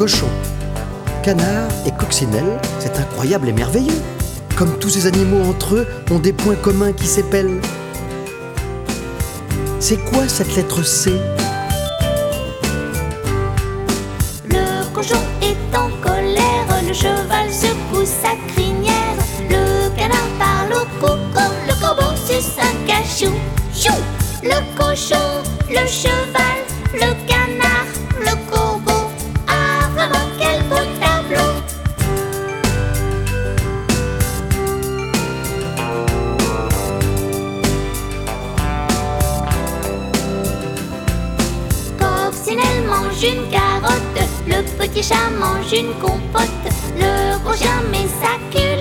cochon. Canard et coccinelle, c'est incroyable et merveilleux. Comme tous ces animaux entre eux ont des points communs qui s'épellent. C'est quoi cette lettre C? Le cochon est en colère, le cheval secoue sa crinière, le canard parle au coucou, le corbeau suce un cachou. Chou! Le cochon, le cheval, le canard, le corbeau. Ah, vraiment quel beau tableau! Coccinelle mange une carotte, le petit chat mange une compote, le gros chien met sa queue